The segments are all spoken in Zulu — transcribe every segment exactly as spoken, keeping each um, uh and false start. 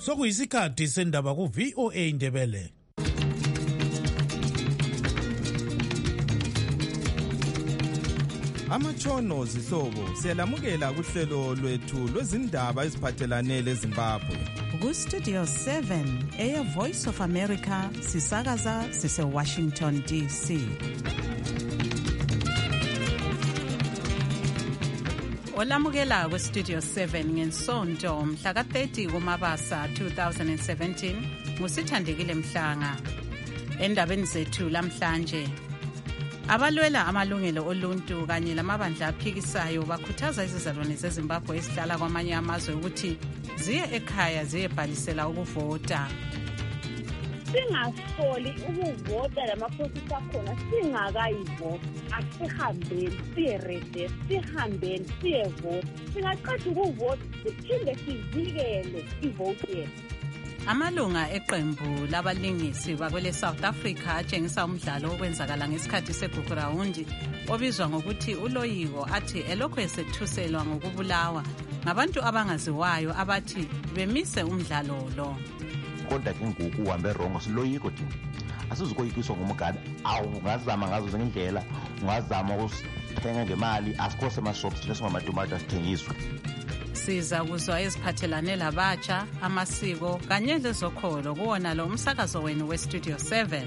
sokuyisikhathi sendaba ku V O A Ndebele. Amatshono zihlobo siyalamukela kuhlelo lwethu lwezindaba eziphathelane leZimbabwe. Ku Studio seven eya Voice of America sisakaza sise Washington D C. Olamukela ku Studio seven ngensonto mhla ka thirty kuMabasa two thousand seventeen ngusithandekile Mhlanga. Endabeni zethu lamhlanje, abalwela amalungelo oluntu kanye lamabandla aphikisayo bakhuthaza izizalwane zeZimbabwe ezihlala kwamanye amazwe ukuthi ziye ekhaya ziyebhalisela ukuvota. Singasoli ukuvota lamaprocess akhona singakayivota, asihambeni siyerede, sihambeni siyevota. Singaqeda ukuvota siphinde sivikele ivote yethu. Amalunga eqembu labalingisi bakwele South Africa atshengisa umdlalo okwenzakala ngesikhathi segugu rawundi obizwa ngokuthi uloyiko athi elokho esethuselwa ngokubulawa ngabantu abangaziwayo abathi bemise umdlalo lo. Kodwa ke ngoku uhambe wrong siloyiko thina asizukoyikiswa ngumgada awungazama ngazo zonke indlela ungazama ukuthenga ngemali asikho semashops lesingamatomata sithengiswe. Siza kuzwa eziphathelane labatsha amasiko kanye lezokholo kuwona lo umsakazo wenu we Studio seven.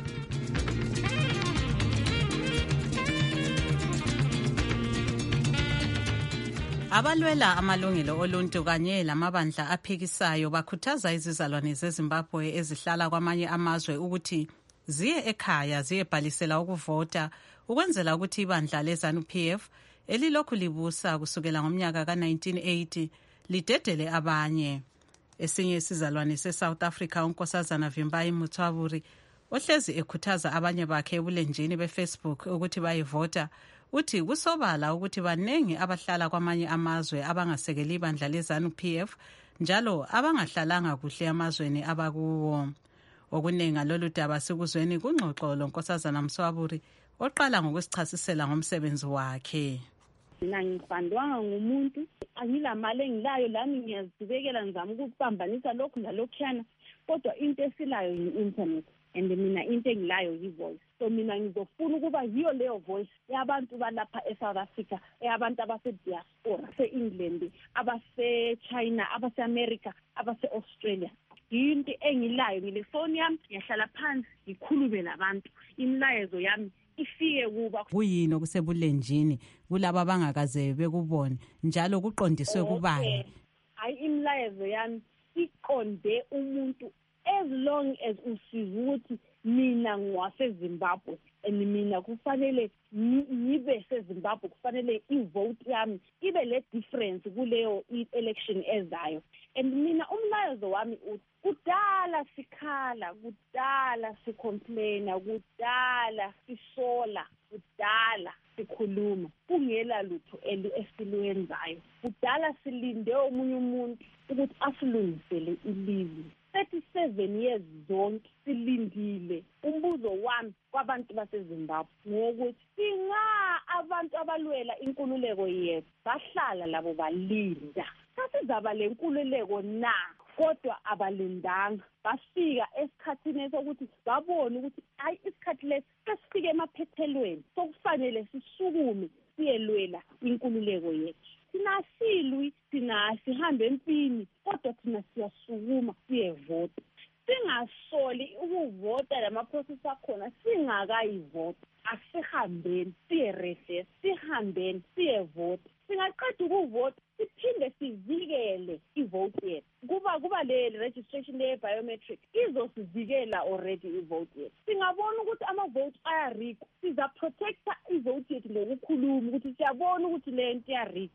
Abalwela amalungelo oluntu kanye lamabandla aphikisayo bakhuthaza izizalwane zeZimbabwe ezihlala kwamanye amazwe ukuthi ziye ekhaya ziyebhalisela ukuvota ukwenzela ukuthi ibandla leZANU P F elilokhu libusa kusukela ngomnyaka ka nineteen eighty lidedele abanye. Esinye isizalwane seSouth Africa uNkosazana Vimbayi Mutswaburi ohlezi ekhuthaza abanye bakhe ebulenjini beFacebook ukuthi bayivota uthi kusobala ukuthi banengi abahlala kwamanye amazwe abangasekeli ibandla leZANU P F njalo abangahlalanga kuhle amazweni abakuwo. Okunenga lolu daba sikuzweni kungxoxo loNkosazana Mswaburi oqala ngokusichasisela ngomsebenzi wakhe. Mina ngifandwanga ngumuntu, angilamali engilayo lami ngiyazibekela ngizama ukupambanisa lokhu nalokhuyana, kodwa into esilayo yi-internet and mina into engilayo yi-voice. So mina ngizofuna ukuba yiyo leyo voice yabantu balapha eSouth Africa, eyabantu abase-diaspora, ase-England, abase-China, abase-America, abase-Australia. Into engilayo ngilefoni yami ngiyahlala phansi ngikhulume labantu, imilayezo yami ifike kuba. Kuyini okusebulenjini kulabo abangakaze bekubone njalo kuqondiswe kubani? Hayi, imilayezo yami iqonde umuntu as long as usiza ukuthi mina ngiwaseZimbabwe and mina kufanele ngibe seZimbabwe, kufanele ivote yami ibe le difference kuleyo election ezayo. And mina umlayezo wami uthi kudala sikhala, kudala sicomplaina, kudala sisola, kudala sikhuluma kungela lutho eli esilwenzayo. Kudala silinde omunye umuntu ukuthi asilungisele ilizwe. thirty-seven years zonke silindile. Umbuzo wami kwabantu baseZimbabwe ngokuthi singa abantu abalwela inkululeko yethu bahlala labo balinda, sasizaba lenkululeko na? Kodwa abalindanga, bafika esikhathini sokuthi babone ukuthi hayi isikhathi lesi sesifike emaphethelweni sokufanele sisukume siyelwela inkululeko yethu. Thina silwi, thina sihambe empini, kodwa thina siyasukuma siyevota. Singasoli ukuvota lamaprocess akhona singakayivota, asihambeni siyerede, sihambeni siyevota. Singaqeda ukuvota siphinde sivikele ivote yethu. Kuba kuba le registration le biometric izosivikela already ivote yethu. Singabona ukuthi amavote ayarikwa, siza protecta ivote yethu ngokukhuluma ukuthi siyabona ukuthi le nto iyarikwa.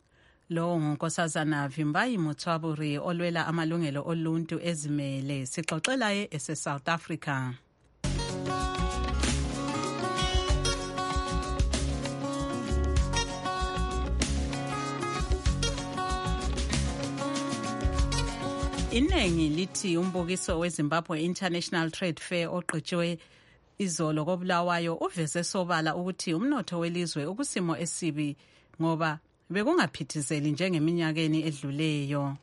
Lo nguNkosazana Vimbayi Mutswaburi olwela amalungelo oluntu ezimele sixoxelaye ese South Africa. Inengi lithi umbukiso weZimbabwe International Trade Fair oqhutshwe izolo koBulawayo uveze sobala ukuthi umnotho welizwe ukusimo esibi ngoba bekungaphithizeli njengeminyakeni edluleyo.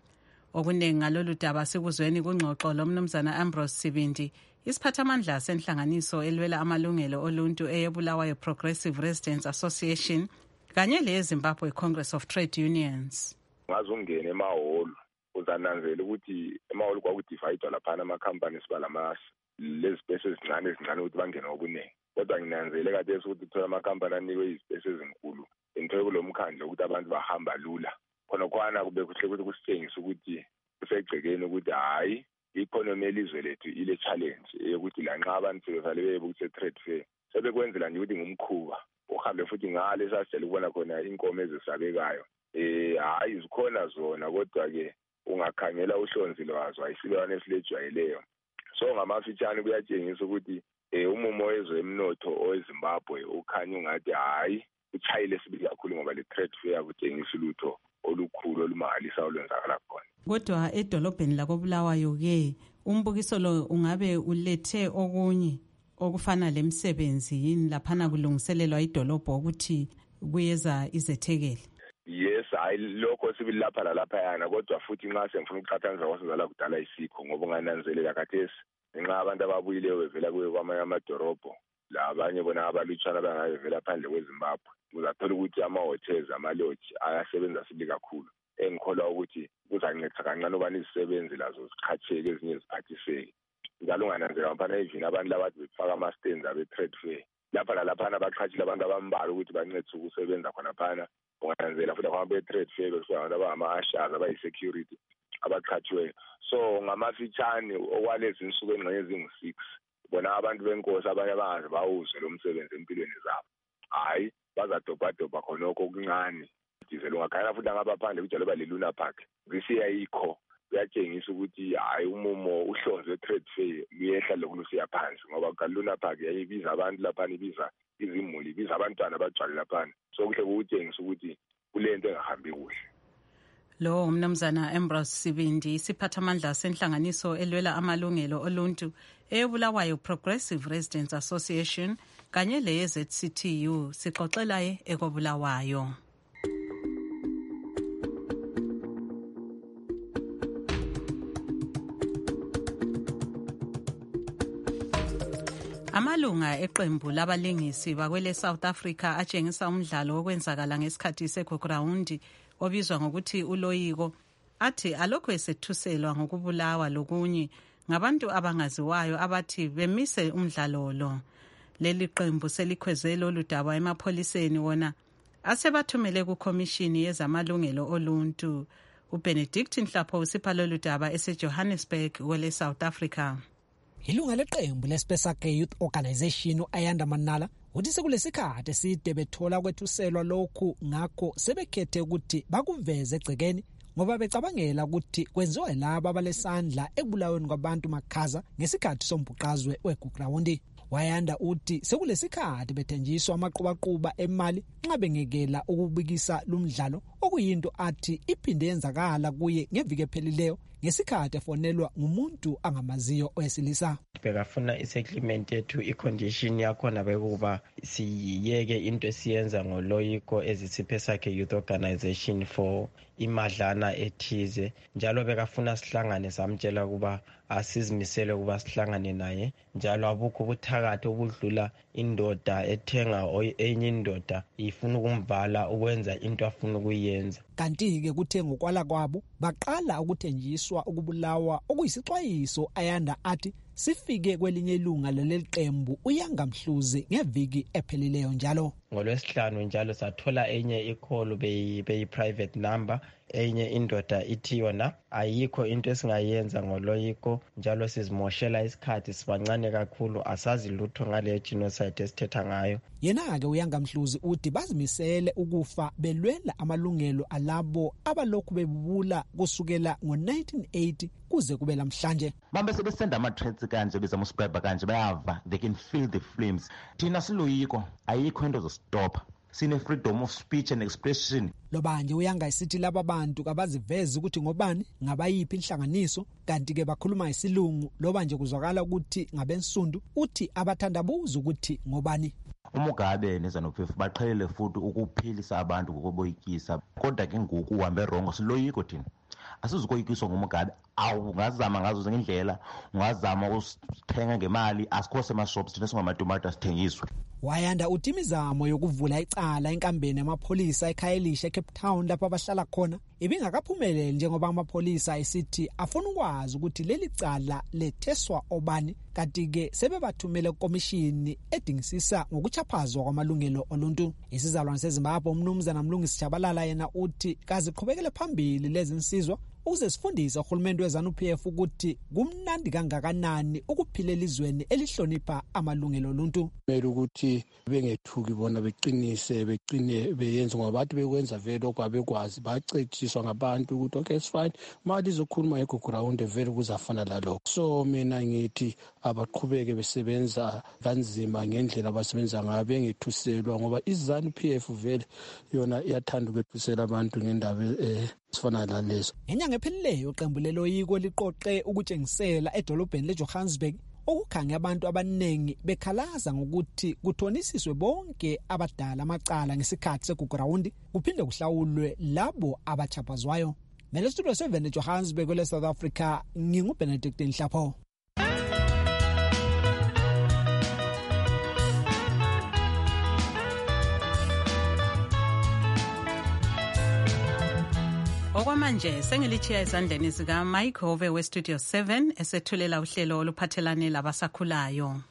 Okuningi ngalolu daba sikuzweni kungxoxo lomnumzana Ambrose Sibindi, isiphathamandla senhlanganiso elwela amalungelo oluntu eyebulawayo Progressive Residents Association kanye leZimbabwe Congress of Trade Unions. Ngazungena emahholo uzananzela ukuthi emahholo kwakudivide laphana ama-companies balama lezi space ezincane ezincane ukuthi bangene ngobuningi. Kodwa nginanzele kade ukuthi uthola ama-company anikwe izipesi ezinkulu into kulo mkhandlo ukuthi abantu bahamba lula. Khona kwana kube kuhle ukuthi kusitshengise ukuthi kusegcekeni ukuthi hayi i-economy elizwe lethu ile challenge yokuthi la nxa abantu sebevale beye ukuthi trade fair sebekwenzela nje ukuthi ngumkhuba uhambe futhi ngale sasitshela ukubona khona inkomo ezisabekayo eh hayi zikhona zona kodwa ke ungakhangela uhlonzi lwazo ayisilwane esilejwayeleyo. So ngamafitshane kuyatshengisa ukuthi eh umumo wezwe emnotho oweZimbabwe ukhanya ungathi hayi uchayile sibili kakhulu ngoba le trade fair kutshengisa ulutho olukhulu olumangalisa olwenzakala khona. Kodwa edolobheni lakobulawayo ke umbukiso lo ungabe ulethe okunye okufana lemsebenzi yini laphana kulungiselelwa idolobho ukuthi kuyeza izethekeli? Yes, hayi lokho sibili lapha lalapha yana kodwa futhi nxa semfuna ukuqhathanisa kwasizala kudala isikho ngoba ungananzelela khathesi nxa abantu ababuyileyo bevela kuyo kwamanye amadorobho labanye bona abalutshwana bangayevela phandle kweZimbabwe uzathola ukuthi ama-hotels ama-lodge ayasebenza sibili kakhulu. Engikholwa ukuthi kuzanceda kancane ubani izisebenzi lazo ziqhatsheke ezinye ziphathiseke njalo ungananzela ngaphana evini abantu labathi befaka ama-stands abe-trade fair lapha lalaphana abaqhatshile abantu abambalwa ukuthi bancedise ukusebenza khona phana. Ungananzela futhi abantu be-trade fair bekusuka abantu abangama-ashers abayi-security abaqhatshiweyo. So ngamafitshane okwalezi insuku engxenye ezingu-six bona abantu benkosi abanye abangaze bawuzwe lo msebenzi empilweni zabo hayi bazadobhadobha khonokho okuncane. Diesel ungakhangela futhi angabaphandle kujalo ba le-Luna Park zisiya yikho kuyatshengisa ukuthi hayi umumo uhlonze we-trade fair luyehla lokulusiya phansi ngoba ka-Luna Park yayibiza abantu laphana ibiza izimuli ibiza abantwana abagcwale laphana. So kuhle kutshengisa ukuthi kulento engahambi kuhle. Lo umnumzana Ambrose Sibindi isiphathamandla senhlanganiso elwela amalungelo oluntu eyebulawayo Progressive Residents Association kanye le-Z C T U sixoxelaye ekobulawayo. Amalunga eqembu labalingisi bakwele South Africa atshengisa umdlalo wokwenzakala ngesikhathi seGokurawundi obizwa ngokuthi uloyiko athi alokho esethuselwa ngokubulawa lokunye ngabantu abangaziwayo abathi bemise umdlalo lo. Leli qembu selikhwezela oludaba emapholiseni wona asebathumele kukhomishini yezamalungelo oluntu. uBenedict Nhlapho usipha lolu daba eseJohannesburg kwele South Africa. Ilunga leqembu leSpesake Youth Organization Ayanda Manala uthi sekulesikhathi eside bethola kwethuselwa lokhu ngakho sebekhethe ukuthi bakuveze egcekeni ngoba becabangela ukuthi kwenziwa laba abalesandla ekubulaweni kwabantu makhaza ngesikhathi sombhuqazwe weGokurawundi. Wayanda uthi sekulesikhathi bethenjiswa amaqhubaqhuba emali nxa bengekela ukubikisa lumdlalo okuyinto athi iphinde yenzakala kuye ngeviki ephelileyo ngesikhathi efonelwa ngumuntu angamaziyo owesilisa. Bekafuna isettlement yethu icondition yakhona bekuba siyeke into esiyenza ngoloyiko ezisipesake Youth Organization for imadlana ethize njalo bekafuna sihlangane samtshela kuba asizimisele kuba sihlangane naye njalo abukho ubuthakathi obudlula indoda ethenga enye indoda ifuna ukumvala ukwenza into afuna ukuyenza. Kanti ke kuthe ngokwala kwabo baqala ukuthenjiswa ukubulawa okuyisixwayiso Ayanda athi sifike kwelinye ilunga leliqembu uyangamhluze ngeviki ephelileyo njalo. Ngolwesihlanu njalo sathola enye icall beyi beyi private number enye indoda ithi yona ayikho into esingayenza ngoloyiko njalo sizimoshela isikhathi sibancane kakhulu asazi lutho ngale genocide esithetha ngayo. Yena ke uyangamhluzi uthi bazimisele ukufa belwela amalungelo alabo abalokhu bebubula kusukela ngo-nineteen eighty kuze kube lamhlanje. Bambe sebesenda ama-threats kanje bezama usubhebha kanje bayava they can feel the flames. Thina siloyiko ayikho into zostopha. Sine freedom of speech and expression. Lobanje uyangayisithi laba bantu kabaziveze ukuthi ngobani ngabayiphi inhlanganiso kanti ke bakhuluma isilungu loba nje kuzwakala ukuthi ngabensundu uthi abathandabuza ukuthi ngobani. Umugabe nezanophefu baqhelele futhi ukuphilisa abantu ngokuboyikisa kodwa ke ngoku uhambe wrong siloyiko thina asizukoyikiswa ngumgadi awungazama ngazo zonke indlela ungazama ukusithenga ngemali asikho semashops thina singamatomata sithengiswe. Wayanda uthi imizamo yokuvula icala enkambeni yamapholisa eKhayelitsha eCape Town lapho abahlala khona ibingakaphumeleli njengoba amapholisa esithi afuna ukwazi ukuthi leli cala letheswa obani, kanti-ke sebebathumele kukomishini edingisisa ngokuchaphazwa kwamalungelo oluntu. Isizalwane seZimbabwe umnumzana Mlungisi Jabalala yena uthi kaziqhubekele phambili lezi nsizwa ukuze sifundise uhulumende weZANU-P F ukuthi kumnandi kangakanani ukuphila elizweni elihlonipha amalungelo oluntu. Kumele ukuthi bengethuki bona beqinise beqine beyenze ngoba bathi bekwenza vele okwabekwazi bacetshiswa ngabantu ukuthi okay it's fine mali izokhuluma eGoground vele kuzafana lalokho. So mina ngithi abaqhubeke besebenza kanzima ngendlela abasebenza ngayo bengethuselwa ngoba iZANU-P F vele yona iyathanda ukwethusela abantu ngendaba eh sifana nalezo. Enyanga ephelileyo iqembu leloyiko liqoqe ukutshengisela edolobheni leJohannesburg okukhange abantu abaningi bekhalaza ngokuthi kuthonisiswe bonke abadala amacala ngesikhathi segurawundi kuphinde kuhlawulwe labo abachaphazwayo. Mele studio seven eJohannesburg le South Africa nginguBenedict Nhlapho. Okwamanje sengilichiya ezandleni zika Mike Hove we Studio seven esethulela uhlelo oluphathelane labasakhulayo.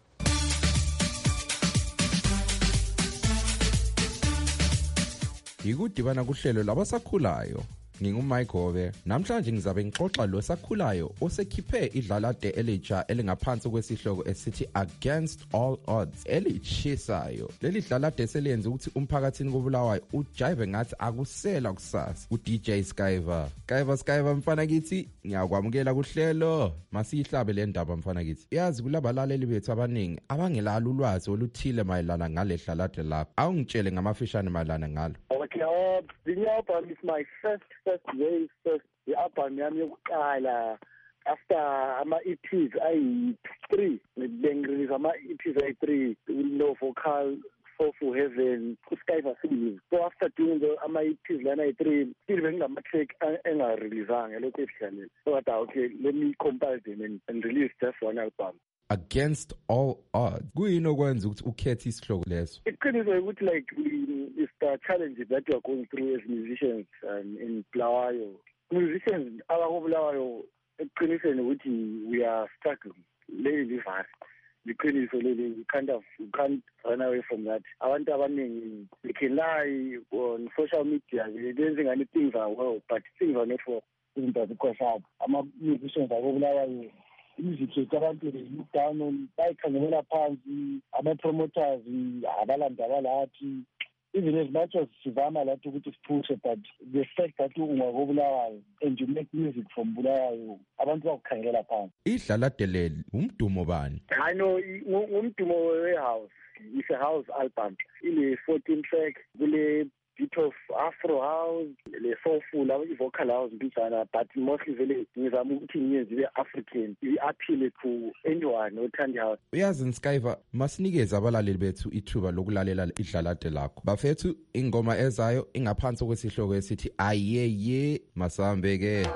Yikudibana kuhlelo labasakhulayo. Ngingumike Hove. Namhlanje ngizabe ngixoxa lo sakhulayo osekhiphe idlalade elitsha elingaphansi kwesihloko esithi Against All Odds elichisayo. Leli dlalade selenze ukuthi umphakathini koBulawayo ujive ngathi akusela kusasa. uD J Skyver. Skyver Skyver mfana kithi ngiyakwamukela kuhlelo. Masihlabe le ndaba mfana kithi. Yazi kulabalaleli bethu abaningi abangelalo ulwazi oluthile mayelana ngale dlalade lapho. Awungitshele ngamafishane mayelana ngalo. Okay, uh, the new album is my first, first, very first the album yami yokuqala after ama-E Ps ayi-three. Bengirelease ama-E Ps ayi-three, No Vocal, Soulful Heaven, Skyver Series. So after doing the ama-E Ps lana ayi-three, still bengingama-track engareleasanga lokho efishalele. So I thought, okay, let me compile them and, and release just one album. Against All Odds. Kuyini okwenza ukuthi ukhethe isihloko leso? Iqiniso ukuthi like is the challenges that we are going through as musicians um, in Bulawayo. Musicians abakubulawayo eqinisweni ukuthi we are struggling. Leli vast. Iqiniso leli we kind of we can't run away from that. Abantu abaningi they can lie on social media. They think any things are well, but things are not well. Because ama musicians abakubulawayo music abantu they look down on bayikhangelela phansi ama-promoters abalanda abalathi even as much as sivama lathi ukuthi siphushe but the fact that ungakobulawayo and you make music from Bulawayo abantu bakukhangela phansi. Idlalade leli umdumo bani? I know umdumo we-house. It's a house album. Ile fourteen track kule bit of Afro house, le soulful, i-vocal house mbijana, but mostly vele ngizama ukuthi ngiyenze i-African, i-appeal to anyone othanda house. Uyazi Skyver, masinikeze abalaleli bethu ithuba lokulalela idlalade lakho. Bafethu ingoma ezayo ingaphansi kwesihloko esithi ayeye masambe ke.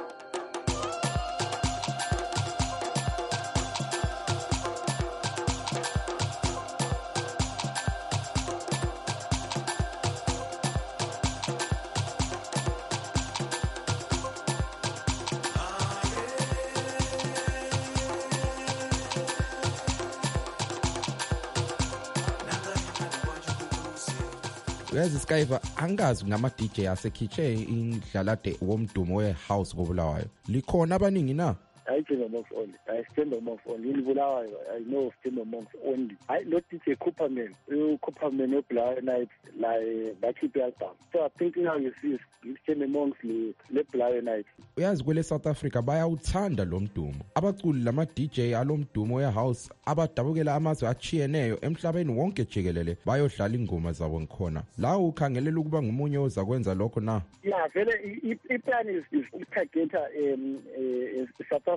Uyazi Skyver, angazi ngama-D J asekhitshe indlalade womdumo we-house koBulawayo. Likhona abaningi na? I Timber Monks only. I Timber Monks only. In Bulawayo, I know of Timber Monks only. I not D J Cooperman. You Cooperman no Bulawayo night like bachipi album. So I think now you see Timber Monks le Bulawayo night. Uyazi kwele South Africa bayawuthanda lo mdumo. Abaculi lama D J alomdumo we-house abadabukela amazwe achiyeneyo emhlabeni wonke jikelele bayodlala ingoma zabo ngikhona. La ukhangelela ukuba ngumunye oza kwenza lokho na? Yeah, vele i-plan is is target um South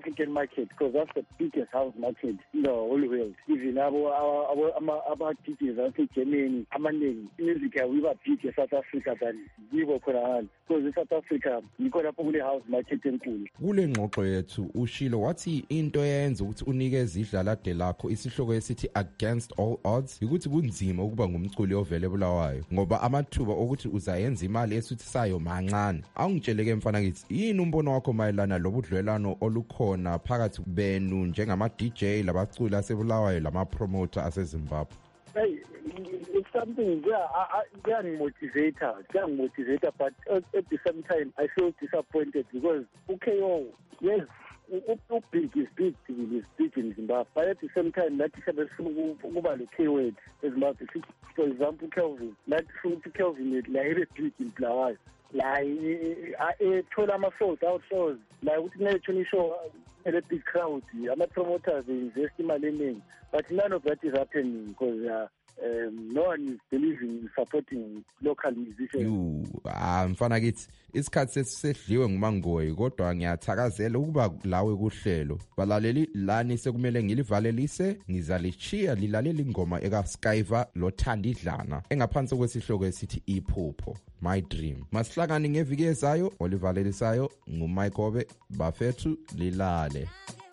African market, because that's the biggest house market in the whole world. Even our D Js ase Germany, amaningi music yawiba big eSouth Africa than yibo khona, because eSouth Africa yikho lapho kule house market enkulu. Kule ngxoxo yethu ushilo wathi into yenza ukuthi unikeze idlalade lakho isihloko esithi Against All Odds ukuthi kunzima ukuba ngumculi ovele Bulawayo ngoba amathuba ukuthi uzayenza imali esuthisayo mancane. Awungitsheleke mfana kithi yini umbono wakho mayelana lobudlelwano olukhona phakathi benu njengama D J labaculi asebulawayo lama promoter aseZimbabwe? Hey, it's something where I, I, young motivator, young motivator, but at, at the same time, I feel disappointed because okay, oh, yes, big is big, is big in Zimbabwe, but at the same time, that is a about the keyword in Zimbabwe. For example, Kelvin, that Kelvin is like big in Bulawayo. Like, I told him sold out shows, like, we didn't show a big crowd. I'm a promoter, they invest in my lending, but none of that is happening because uh, um, no one is believing in supporting local musicians. You, ah, mfana kithi isikhathi sesisedliwe ngumangoyi kodwa ngiyathakazela ukuba lawe kuhlelo. Balaleli lani sekumele ngilivalelise ngizalichiya lilalela ingoma eka Skyva lothanda idlana engaphansi kwesihloko esithi Iphupho. My Dream. Masihlangane ngeviki ezayo olivalelisayo nguMaikobe bafethu lilale.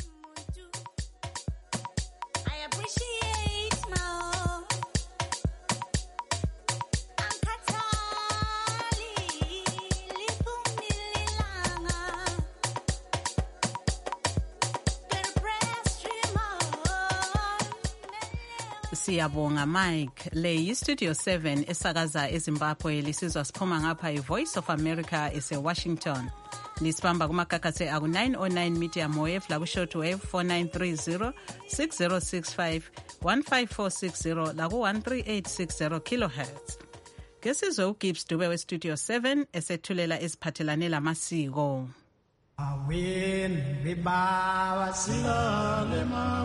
Siyabonga Mike. Le yiStudio seven esakaza eZimbabwe lisizwa siphuma ngapha iVoice of America eseWashington. Lisibamba kumakakathe aku nine oh nine medium wave la ku shortwave four nine three zero six zero six five one five four six zero la ku one three eight six zero kilohertz. Kesizwe uGibbs Dube weStudio seven esethulela esiphathelane lamasiko. Awin bibawa silale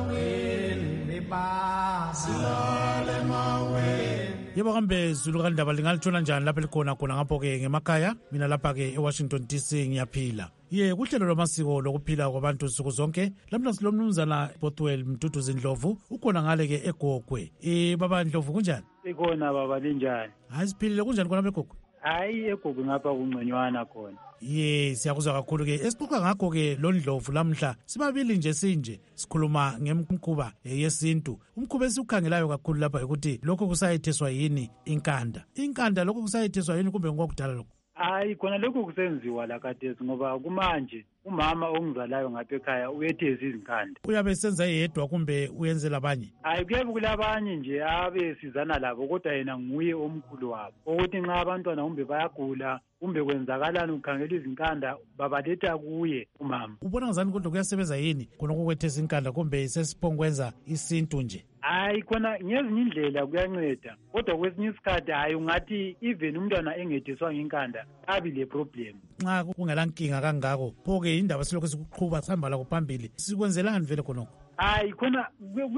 mawin bibawa silale mawin. Yebo kambe Zulu kandaba lingalithola njani lapha likhona khona ngapho ke ngemakhaya mina lapha ke eWashington D C ngiyaphila. Ye kuhlelo lwamasiko lokuphila kwabantu suku zonke lamhla silomnumzana Bothwell Mduduzi Ndlovu ukhona ngale ke eGogwe. Eh baba Ndlovu kunjani? Ikhona baba linjani? Hayi siphilile kunjani khona eGogwe? Hayi eGogwe ngapha kungconywana khona. Ye siyakuzwa kakhulu ke esixoxa ngakho ke lo Ndlovu lamhla sibabili nje sinje sikhuluma ngemkhuba yesintu. Umkhuba esikukhangelayo kakhulu lapha ukuthi lokho kusayetheswa yini inkanda. Inkanda lokho kusayetheswa yini kumbe ngokudala lokho? Hayi khona lokho kusenziwa la kade ngoba kumanje umama ongizalayo ngapha ekhaya uyetheza izinkanda. Uyabe senza yedwa kumbe uyenzela abanye? Hayi kuyabe kulabanye nje abe sizana labo kodwa yena nguye omkhulu wabo. Ukuthi nxa abantwana kumbe bayagula kumbe kwenzakalani ukhangela izinkanda babaletha kuye umama. Ubona ngazani kodwa kuyasebenza yini khona ukwetheza inkanda kumbe sesiphongwenza isintu nje? Hayi khona ngezinye indlela kuyanceda kodwa kwesinye isikhathi hayi ungathi even umntwana engediswa ngenkanda abi le problem. Nxa kungela nkinga kangako phoke indaba silokho sikuqhuba sihamba la kuphambili sikwenzelani vele khonokho? Hayi khona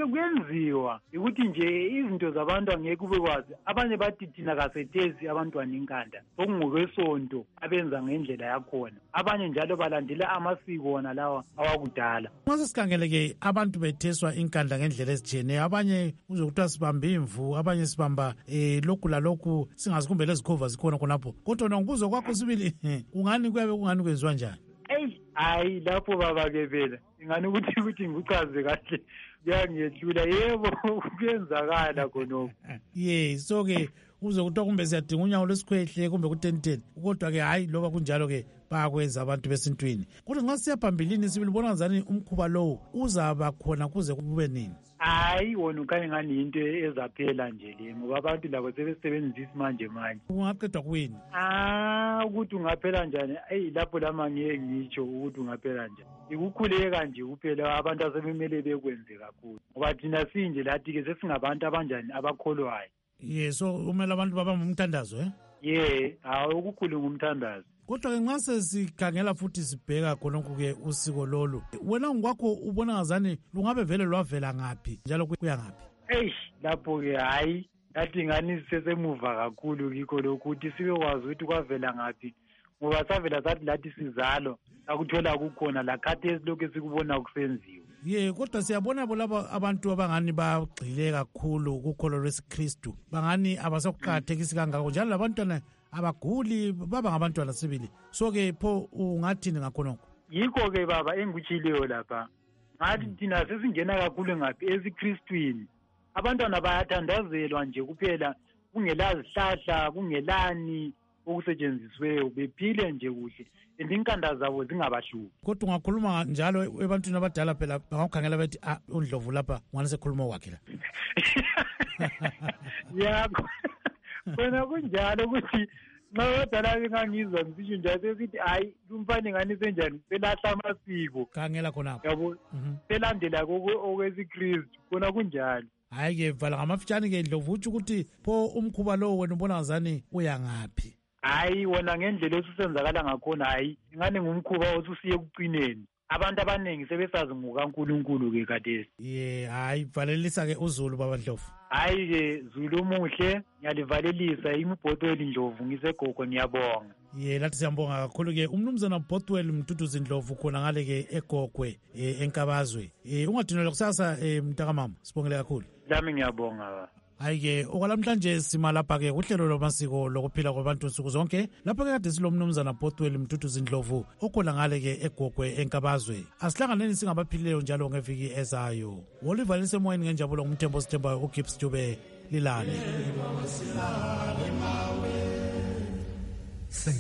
kwenziwa ukuthi nje izinto zabantu angeke ubekwazi. Abanye bathi thina kasethezi abantwana inkanda okungokwesonto abenza ngendlela yakhona. Abanye njalo balandela amasiko wona lawa awakudala. Mase sikhangeleke abantu betheswa inkanda ngendlela ezitshiyeneyo. Abanye uzokuthiwa sibamba imvu, abanye sibamba eh lokhu la lokhu singazikumbele izikhova zikhona khonapho. Kodwa ngibuzo kwakho sibili ungani kuyabe kungani kwenziwa njani? Hey, hayi lapho baba ke vela ingani ukuthi ukuthi ngikuchaze kahle kuyangehlula yebo kuyenzakala khonokho. Yeah, so ke uzokuthiwa kumbe siyadinga unyawo lwesikhwehle kumbe kutenteni kodwa ke hayi loba kunjalo ke bayakwenza abantu besintwini. Kodwa nxa siya phambilini sibilibona ngazani umkhuba lowo uzaba khona kuze kube nini? Hayi wona ukhanye ngani into ezaphela nje le ngoba abantu labo sebesebenzisa manje manje. Ungaqedwa kuyini? Ah ukuthi ungaphela njani? Ey lapho lama ngeke ngitsho ukuthi ungaphela njani. Ikukhuleka nje kuphela abantu asebemele bekwenze kakhulu. Ngoba thina sinje lathi ke sesingabantu abanjani abakholwayo. Yes, so umela abantu baba umthandazo eh? Yeah, hawo ukukhulu ngumthandazo. Kodwa ke nxa sesikhangela futhi sibheka khonokho ke usiko lolu wena ngokwakho ubona ngazani lungabe vele lwavela ngapi njalo kuya ngapi? Eish lapho ke hayi yathi ngani sesemuva kakhulu kikho lokho ukuthi sibekwazi ukuthi kwavela ngapi ngoba savela sathi lathi sizalo akuthola kukhona lakhathesi lokhu esikubona kusenziwa. Ye kodwa siyabona laba abantu abangani bagxile kakhulu kukholo lwesikristu bangani abasakuqakathekisi kangako njalo labantwana abaguli baba ngabantwana sibili so ke pho ungathini ngakhonokho? Yikho ke baba engikutshileyo lapha ngathi thina sesingena kakhulu ngaphi esikristwini. Abantwana bayathandazelwa nje kuphela kungela zihlahla kungelani okusetshenzisiweyo bephile nje kuhle indinkanda zabo zingabahluphi. Kodwa ungakhuluma njalo ebantwini abadala phela bangakukhangela bethi ah uNdlovu lapha ngwane sekhuluma kwakhe la. Yakho wena kunjalo ukuthi nxa badala bengangizwa ngisho njalo sesithi hayi kumfane ngani senjani selahla amasiko khangela khonapho yabo selandela okwesikristu kona kunjalo. Hayi ke vala ngamafitshane ke Ndlovu uthi ukuthi pho umkhuba lo wena ubona ngazani uya ngaphi? Hayi wona ngendlela esusenzakala ngakhona hayi ingane ngumkhuba othi usiye ekuqineni. Abantu abaningi sebesazi ngokaNkulunkulu ke khathesi. Ye hayi valelisa ke uZulu baba Ndlovu. Hayi ke Zulu muhle ngiyalivalelisa imibhotweni Ndlovu ngisegogo ngiyabonga. Ye lathi siyambonga kakhulu ke umnumzana Bothwell Mduduzi Ndlovu khona ngale ke egogwe enkabazwe. Eh ungadinelwa kusasa mntakamama sibongele kakhulu. Lami ngiyabonga. Hayi ke okwalamhlanje sima lapha ke uhlelo lwamasiko lokuphila kwabantu nsuku zonke lapha ke kade silomnumzana Bothwell Mduduzi Ndlovu okhona ngale ke egogwe enkabazwe. Asihlanganeni singabaphilileyo njalo ngeviki ezayo. Oliver lisemoyeni ngenjabulo ngumthembo sithemba uGibbs Dube lilale. Sing.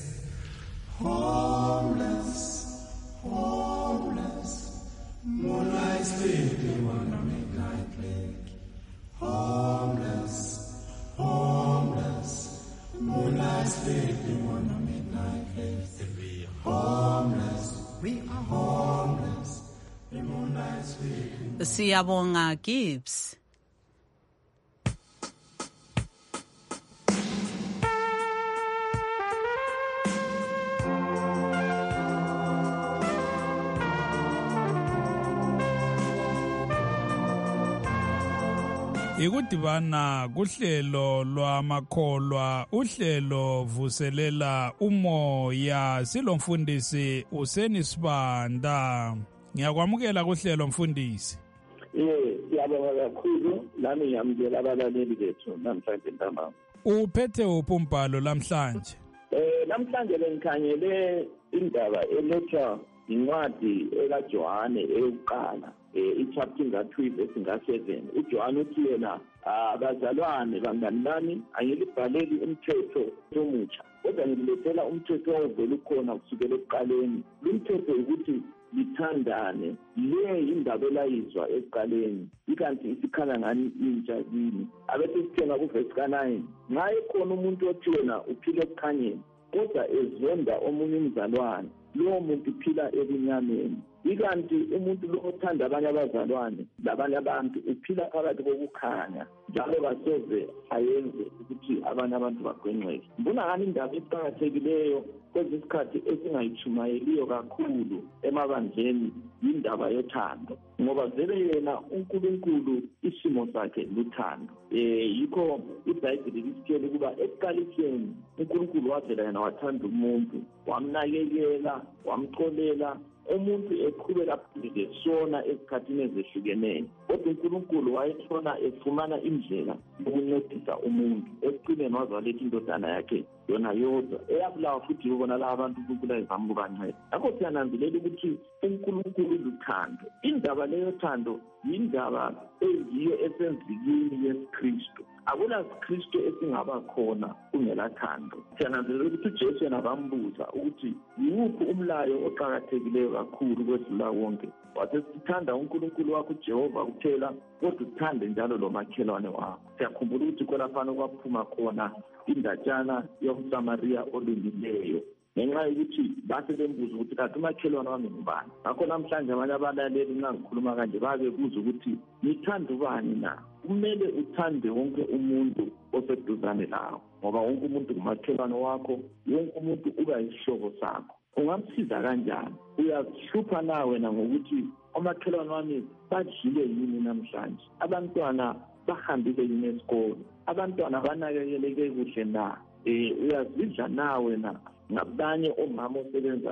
Homeless, homeless, moonlight sleeping on a midnight lake. Homeless, homeless, moonlight sleeping on a midnight lake. We are homeless, we are homeless, the moonlight sleeping. Siyabonga Gibbs. Ikudibana kuhlelo lwamakholwa uhlelo vuselela umoya silomfundisi Useni Sibanda. Ngiyakwamukela kuhlelo mfundisi. Eh siyabonga kakhulu nami ngiyamukela abalaleli bethu namhlanje ntambama. Uphethe upumbhalo lamhlanje? Eh namhlanje bengikhangele indaba elethwa incwadi ekaJohane eyokuqala ichapter nga-two verse nga-seven. uJohane uthi yena abazalwane bangani bami angilibhaleli umthetho omutsha kodwa ngilethela umthetho ovela ukhona kusukela ekuqaleni. Lo mthetho ukuthi lithandane. Le indaba elayizwa ekuqaleni ikanti isikhala ngani intsha kini. Abese sithenga kuverse ka-nine nxa ekhona umuntu othi wena uphile ekukhanyeni kodwa ezonda omunye umzalwane lowo muntu uphila ebunyameni. Ikanti umuntu lo othanda abanye abazalwane labanye abantu uphila phakathi kokukhanya njalo basoze ayenze ukuthi abanye abantu bagwenqeke. Mbona ngani indaba eqakathekileyo kwezisikhathi esingayitshumayeliyo kakhulu emabandleni indaba yothando ngoba vele yena uNkulunkulu isimo sakhe luthando. Eh yikho iBhayibheli lisitshela ukuba ekuqaliseni uNkulunkulu wavela yena wathanda umuntu wamnakekela wamxolela umuntu eqhubeka phambili sona esikhathini ezehlukeneyo kodwa uNkulunkulu wayethona efumana indlela yokuncedisa umuntu ekuqineni wazaletha indodana yakhe yona yodwa eyabulawa futhi ubona la abantu uNkulunkulu ayezama ukubanceda. Ngakho siyananzelela ukuthi uNkulunkulu luthando. Indaba leyo thando yindaba eyiyo esenzikini yesikristu. Akula sikristu esingaba khona kungela thando. Siyananzelela ukuthi uJesu yena bambuza ukuthi yiwuphi umlayo oqakathekileyo kakhulu kwedlula wonke. Wathi sithanda uNkulunkulu wakho uJehova kuphela kodwa uthande njalo lomakhelwane wakho. Siyakhumbula ukuthi kwelafana kwaphuma khona indatshana yomSamariya olungileyo ngenxa yokuthi base bembuza ukuthi kanti umakhelwane wami ngubani. Ngakho namhlanje abanye abalaleli nxa ngikhuluma kanje babebuza ukuthi nithanda ubani na? Kumele uthande wonke umuntu oseduzane lawo ngoba wonke umuntu ngumakhelwane wakho, wonke umuntu uba yisihlobo sakho. Ungamsiza kanjani? Uyazihlupha na wena ngokuthi omakhelwane wami badlile yini namhlanje? Abantwana bahambile yini esikole? Abantwana banakekeleke kuhle na? Eh uyazidla nawe na ngabanye omama osebenza lapho?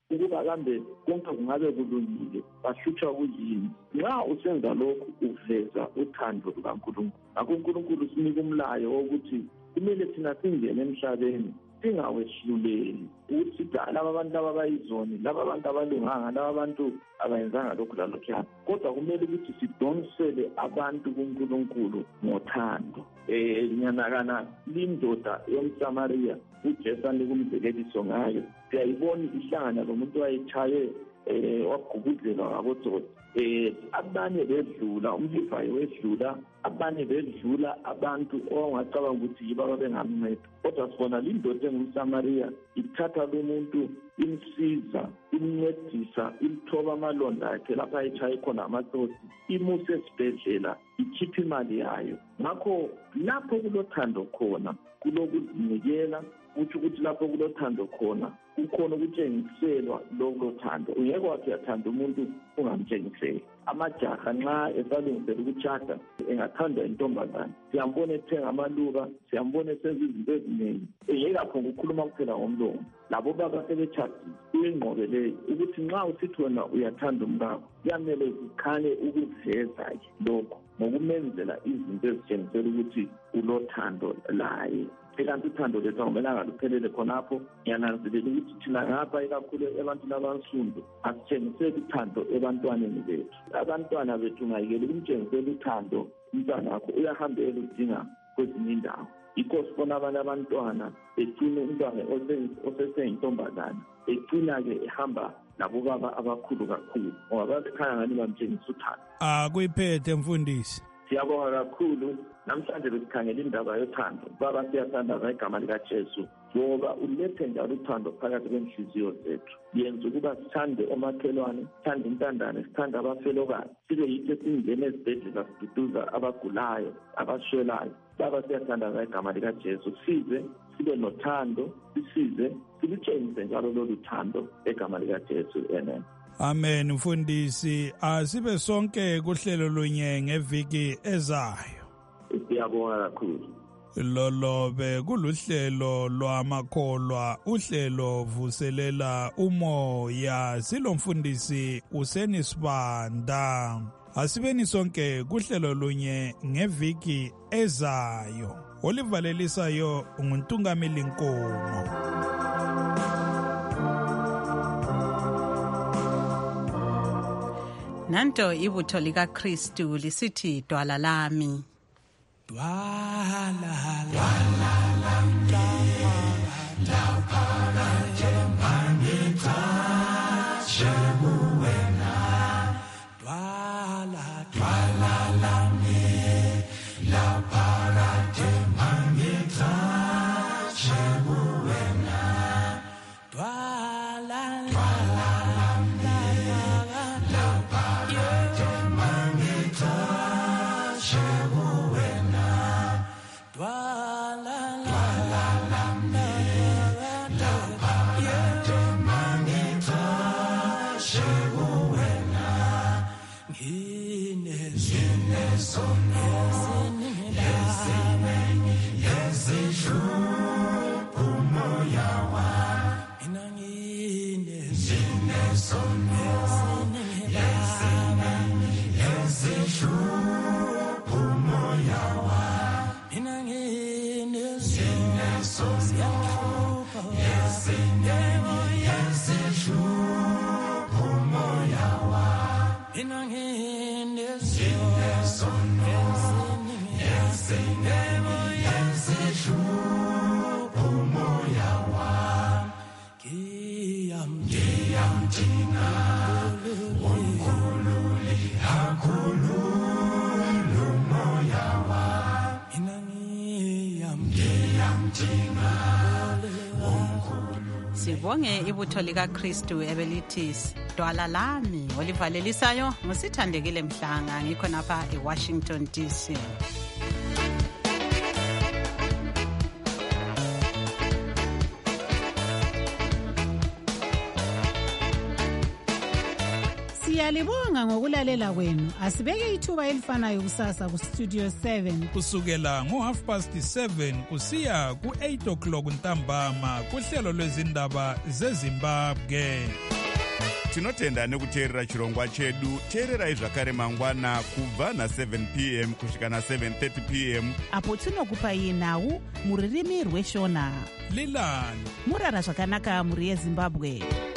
ukuba kambe konke kungabe kulungile bahlutshwa kuyini. Nxa usenza lokhu uveza uthando lukaNkulunkulu. Ngakho uNkulunkulu sinika umlayo wokuthi kumele thina singene emhlabeni singawehluleli ukuthi sithi laba abantu abayizoni, laba abantu abalunganga, laba abantu abayenzanga lokhu lalokhuyana, kodwa kumele ukuthi sidonsele abantu kuNkulunkulu ngothando. Eh nyanakana lindoda yomSamariya uJesu akumzekeliso ngayo, siyayibona ihlangana lomuntu wayechaye eh wagubudlela ngabotsotsi. Eh abanye bedlula, umLevi wedlula, abanye bedlula abantu ongacabanga ukuthi yibo abengamnceda. Kodwa sibona lindoda engumSamariya ithatha lo muntu imsiza, imncedisa, ilithoba amalonda akhe lapha ayichaye khona amatsotsi, imuse esibhedlela, ikhipha imali yayo. Ngakho lapho kulothando khona kulokuzinikela, uthi ukuthi lapho kulothando khona ukhona ukutshengiselwa lokho thando. Ungeke wathi uyathanda umuntu ungamtshengiseli. Amajaha nxa esalungisela ukutshada engathanda intombazane, siyambona ethenga amaluba, siyambona esenza izinto eziningi, engeke aphonga ukukhuluma kuphela ngomlomo. Labo baba sebetshadile uyingqobeleyo ukuthi nxa usithi wena uyathanda umkakho, kuyamele zikhanye ukuveza-ke lokho ngokumenzela izinto ezitshengisela ukuthi ulothando laye. Ekanti uthando lethu akumelanga luphelele khonapho. Ngiyananzelela ukuthi thina ngapha ikakhulu ebantwini abansundu asitshengiseli uthando ebantwaneni bethu. Abantwana bethu ngayekela ukumtshengisela uthando umntwana wakho uyahambela udinga kwezinye indawo. Yikho sibona abanye abantwana begcina umntwana oseseyintombazane egcina-ke ehamba labobaba abakhulu kakhulu ngoba babekhanya ngani bamtshengisa uthando. Akuyiphethe mfundisi. Siyabonga kakhulu. Namhlanje besikhangela indaba yothando. Baba siyathandaza igama likaJesu ngoba ulethe njalo uthando phakathi kwenhliziyo zethu. Yenza ukuba sithande omakhelwane, sithande intandane, sithande abafelokazi, sibe yithi esingena ezibhedlela siduduza abagulayo, abaswelayo. Baba siyathandaza igama likaJesu, size sibe nothando, sisize silutshengise njalo lolu thando egama likaJesu. Amen. Amen. Mfundisi, asibe sonke kuhlelo lunye ngeviki ezayo. Siyabonga kakhulu. Lolobe kuluhlelo lwamakholwa, uhlelo vuselela umoya. Silomfundisi uSenisibanda. Asibeni sonke kuhlelo lunye ngeviki ezayo. Olivalelisayo nguNtungameli Nkomo. Nanto ibutho likaKristu lisithi dwala lami. Dwala dwala lami laphakathi mangithatshe kuwena. Dwala dwala lami laphakathi mangithatshe kuwena. Dwala dwala lami laphakathi mangithatshe kuwena. Dwala dwala lami laphakathi mangithatshe kuwena. Nginesono eziningi ezishupha umoya wami. Mina nginesono eziningi ezishupha umoya wami. Mina nginesono eziningi ezishupha umoya wami. Mina nginesono eziningi ezishupha umoya wami. Ngiyamdinga uNkulunkulu akhulule umoya wami. Mina ngiyamdinga uNkulunkulu. Sibonge ibutho likaKristu ebelithi dwala lami. Olivalelisayo ngusithandekile Mhlanga, ngikho napha eWashington D C. Siyalibonga ngokulalela kwenu. Asibeke ithuba elifanayo kusasa ku Studio seven. Kusukela ngo half past seven kusiya ku eight o'clock ntambama kuhlelo lwezindaba zeZimbabwe. Tinotenda nekuteerera chirongwa chedu. Teererai zvakare mangwana kubva na seven p m kusvika na seven thirty p m apo tinokupai nhau muririmi rweshona. Lilani murara zvakanaka muri yeZimbabwe.